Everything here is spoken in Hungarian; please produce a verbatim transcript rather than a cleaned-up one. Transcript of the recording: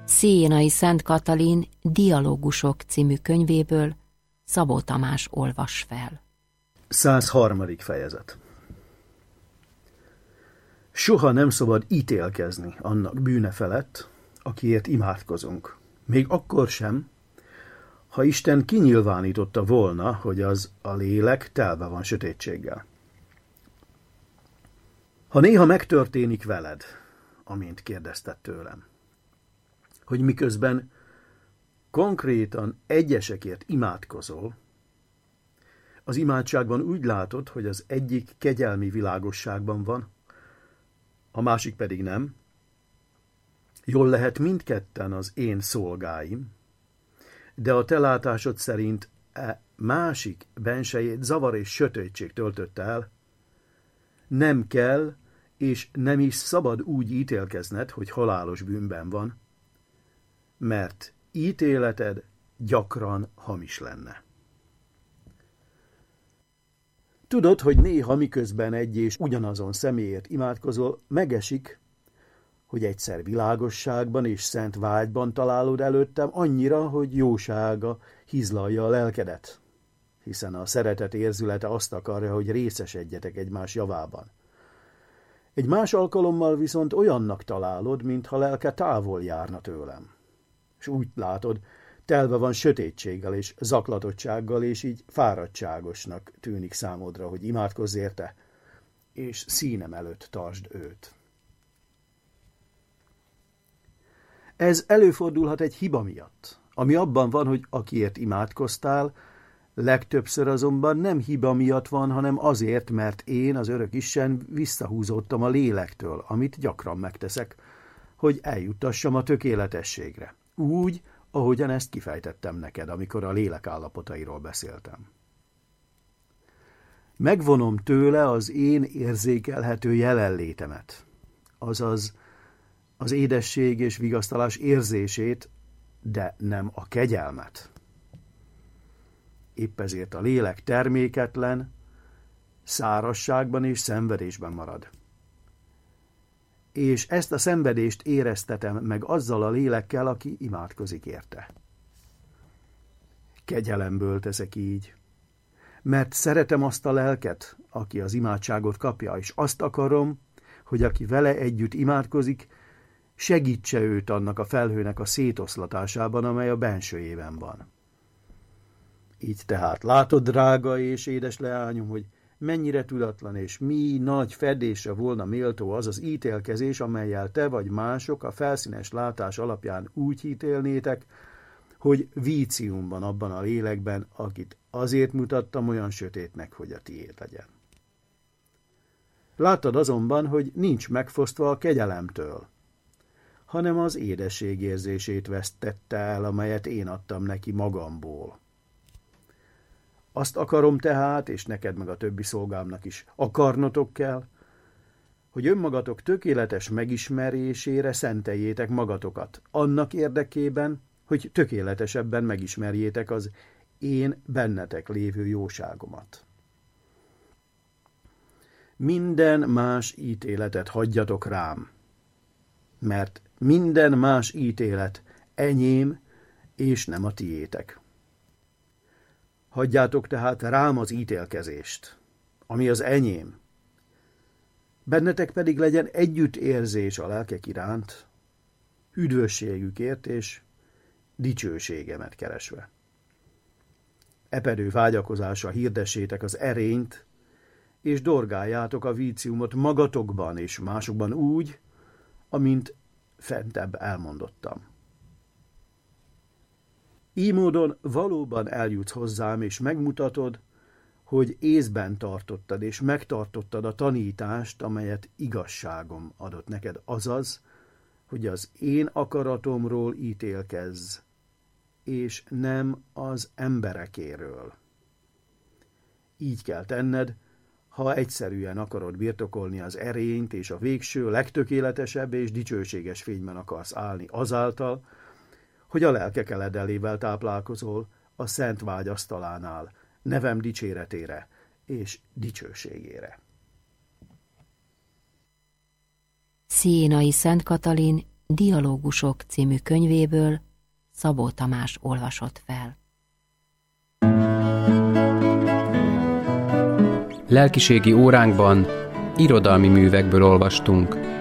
Sziénai Szent Katalin Dialógusok című könyvéből Szabó Tamás olvas fel. száz harmadik fejezet. Soha nem szabad ítélkezni annak bűne felett, akiért imádkozunk. Még akkor sem, ha Isten kinyilvánította volna, hogy az a lélek telve van sötétséggel. Ha néha megtörténik veled, amint kérdezted tőlem, hogy miközben konkrétan egyesekért imádkozol, az imádságban úgy látod, hogy az egyik kegyelmi világosságban van, a másik pedig nem, jól lehet mindketten az én szolgáim, de a te látásod szerint e másik bensejét zavar és sötétség töltötte el, nem kell és nem is szabad úgy ítélkezned, hogy halálos bűnben van, mert ítéleted gyakran hamis lenne. Tudod, hogy néha miközben egy és ugyanazon személyért imádkozol, megesik, hogy egyszer világosságban és szent vágyban találod előttem annyira, hogy jósága hizlalja a lelkedet, hiszen a szeretet érzülete azt akarja, hogy részesedjetek egymás javában. Egy más alkalommal viszont olyannak találod, mintha lelke távol járna tőlem. És úgy látod, telve van sötétséggel és zaklatottsággal, és így fáradtságosnak tűnik számodra, hogy imádkozz érte, és színem előtt tartsd őt. Ez előfordulhat egy hiba miatt, ami abban van, hogy akiért imádkoztál, legtöbbször azonban nem hiba miatt van, hanem azért, mert én, az örök Isten, visszahúzódtam a lélektől, amit gyakran megteszek, hogy eljuttassam a tökéletességre. Úgy, ahogyan ezt kifejtettem neked, amikor a lélek állapotairól beszéltem. Megvonom tőle az én érzékelhető jelenlétemet, azaz az édesség és vigasztalás érzését, de nem a kegyelmet. Épp ezért a lélek terméketlen, szárazságban és szenvedésben marad. És ezt a szenvedést éreztetem meg azzal a lélekkel, aki imádkozik érte. Kegyelemből teszek így, mert szeretem azt a lelket, aki az imádságot kapja, és azt akarom, hogy aki vele együtt imádkozik, segítse őt annak a felhőnek a szétoszlatásában, amely a bensőjében van. Így tehát látod, drága és édes leányom, hogy mennyire tudatlan és mi nagy fedésre volna méltó az az ítélkezés, amellyel te vagy mások a felszínes látás alapján úgy ítélnétek, hogy vícium van abban a lélekben, akit azért mutattam olyan sötétnek, hogy a tiéd legyen. Láttad azonban, hogy nincs megfosztva a kegyelemtől, hanem az édesség érzését vesztette el, amelyet én adtam neki magamból. Azt akarom tehát, és neked meg a többi szolgámnak is akarnotok kell, hogy önmagatok tökéletes megismerésére szenteljétek magatokat, annak érdekében, hogy tökéletesebben megismerjétek az én bennetek lévő jóságomat. Minden más ítéletet hagyjatok rám, mert minden más ítélet enyém, és nem a tiétek. Hagyjátok tehát rám az ítélkezést, ami az enyém. Bennetek pedig legyen együttérzés a lelkek iránt, üdvösségükért és dicsőségemet keresve. Epedő vágyakozásra hirdessétek az erényt, és dorgáljátok a víciumot magatokban és másokban úgy, amint fentebb elmondottam. Így módon valóban eljutsz hozzám, és megmutatod, hogy észben tartottad, és megtartottad a tanítást, amelyet igazságom adott neked, azaz, hogy az én akaratomról ítélkezz, és nem az emberekéről. Így kell tenned, ha egyszerűen akarod birtokolni az erényt, és a végső, legtökéletesebb és dicsőséges fényben akarsz állni azáltal, hogy a lelkek eledelével táplálkozol a szent vágy asztalánál, nevem dicséretére és dicsőségére. Sziénai Szent Katalin Dialógusok című könyvéből Szabó Tamás olvasott fel. Lelkiségi óránkban irodalmi művekből olvastunk.